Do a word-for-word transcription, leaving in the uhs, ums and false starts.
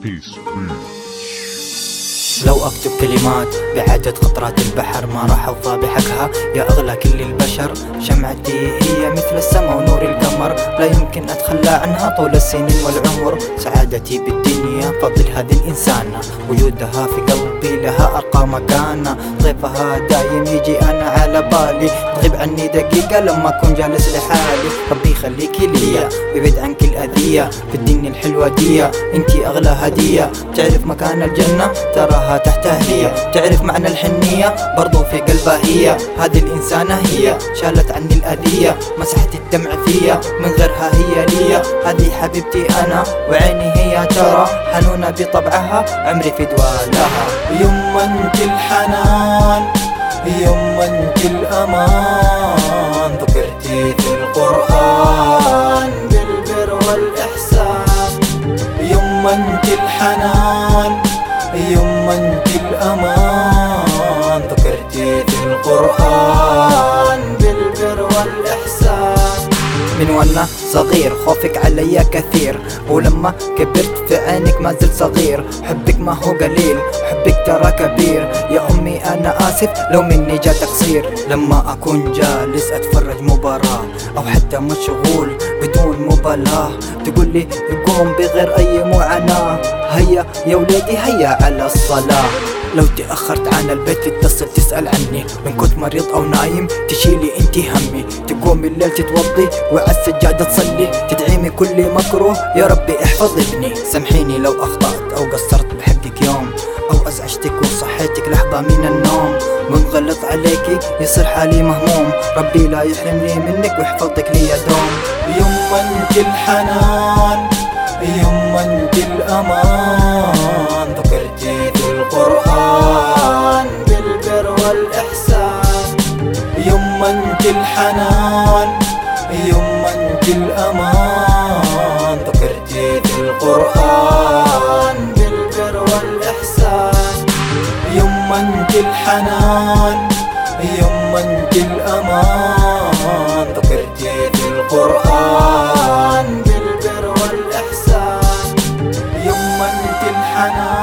Peace. لو أكتب كلمات بعدد قطرات البحر ما راح أوفى بحقها يا أغلى كل البشر. شمعتي هي مثل السما ونور القمر، لا يمكن أتخلى عنها طول السنين والعمر. سعادتي بالدنيا فضل هذه الإنسانة، وجودها في قلبي لها أرقى مكانة. ضيفها دايم يجي أنا على بالي، تغيب عني دقيقة لما أكون جالس لحالي. ربي يخليكي ليا ويبعد عنك الأذية، في الدنيا الحلوة دي انتي أغلى هدية. تعرف مكان الجنة تراها تحتها هي، تعرف معنى الحنية برضو في قلبها هي. هذه الإنسانة هي شالت عني الأذية، مسحت الدمع فيا من غيرها هي ليا. هذه حبيبتي أنا وعيني هي ترى، حنونة بطبعها عمري في دوالها. يما انت الحنان يما انت الأمان، ذكرتي في القرآن بالبر والإحسان. يما انت الحنان يما انت الأمان، ذكرتي في القرآن بالبر والإحسان. من وانا صغير خوفك عليا كثير، ولما كبرت في عينك ما زلت صغير. حبك ما هو قليل حبك ترى كبير، يا أمي أنا آسف لو مني جا تقصير. لما أكون جالس أتفرج مباراة أو حتى مشغول بدون مبالاة، تقولي قوم بغير أي معاناة، هيا يا وليدي هيا على الصلاة. لو تأخرت عن البيت تتصل تسأل عني، من كنت مريض أو نايم تشيلي انتي همي. تقوم الليل تتوضي وعالسجادة تصلي، تدعيمي كل مكروه يا ربي احفظ ابني. سامحيني لو أخطأت أو قصرت بحقك يوم، أو أزعجتك وصحيتك لحظة من النوم. منغلط عليكي يصير حالي مهموم، ربي لا يحرمني منك ويحفظك لي دوم. يما انت الحنان يما انت الأمان، ذكرتي في القرآن بالبر والإحسان. يما انت الحنان يما انت الأمان، ذكرتي في القرآن بالبر والإحسان. يما انت الحنان يما انت الأمان، ذكرتي في القرآن بالبر والإحسان. يما انت الحنان